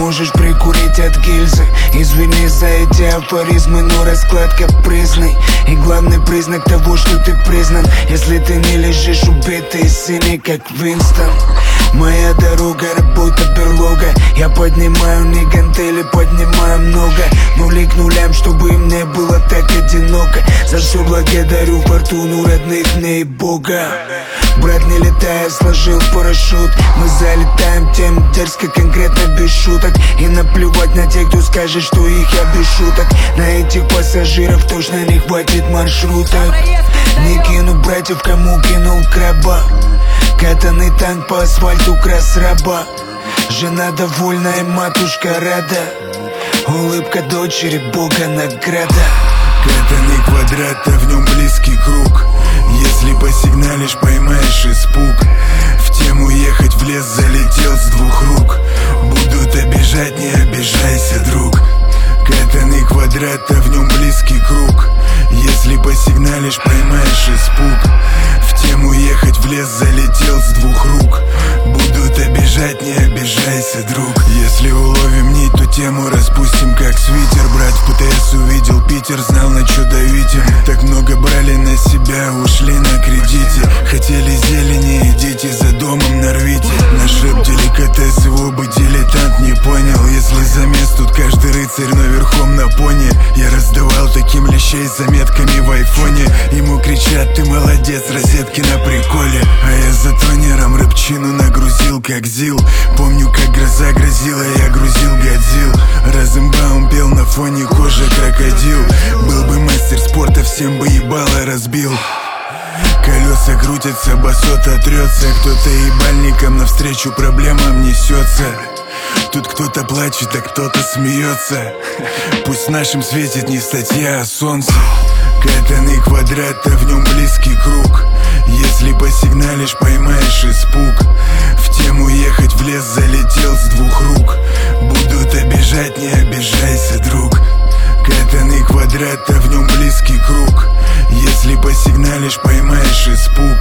можешь прикурить от гильзы. Извини за эти афоризмы, но расклад капризный. И главный признак того, что ты признан, если ты не лежишь убитый и синий, как Винстон. Моя дорога, работа, берлога. Я поднимаю не гантели, поднимаю много. Нули к нулям, чтобы им не было так одиноко. За все благодарю фортуну родных мне и Бога. Брат, не летая, сложил парашют. Мы залетаем тем дерзко, конкретно без шуток. И наплевать на тех, кто скажет, что их я без шуток. На этих пассажиров точно не хватит маршруток. Не кину братьев, кому кинул краба. Катанный танк по асфальту, крас раба. Жена довольная, матушка рада. Улыбка дочери, Бога награда. Катанный квадрат, а в нем близкий круг. Если посигналишь, поймаешь испуг. В тему ехать в лес, залетел с двух рук. Будут обижать, не обижайся, друг. Катанный квадрат, а в нем близкий круг. Если посигналишь, поймаешь испуг. В тему ехать в лес, залетел с двух рук. Будут обижать, не обижайся, друг. Если уловим нить, то тему распустим как свитер. Брат в ПТС увидел Питер, знал, на чё давить им. Так много брали на себя, ушли на кредите. Хотели зелени, идите за домом, нарвите. Наш рэп деликатес, его бы дилетант не понял. Если замес, тут каждый рыцарь, но верхом на пони. Я раздавал таким лещей с заметками в айфоне. Ему кричат, ты молодец, розетки на приколе. А я за тонером рэпчину нагрузил, как ЗИЛ. Помню, как гроза грозила, я грузил Годзилл. Розенбаум пел на фоне кожи крокодил. Был бы мастер спорта, всем бы ебало разбил. Колеса крутятся, басот отрется. Кто-то ебальником навстречу проблемам несется. Тут кто-то плачет, а кто-то смеется. Пусть нашим светит не статья, а солнце. Катанный квадрат, а в нем близкий круг. Если посигналишь, поймаешь испуг. В тему ехать в лес, залетел с двух рук. Будут обижать, не обижайся, друг. Катанный квадрат, а в нем близкий круг. Если посигналишь, поймаешь испуг.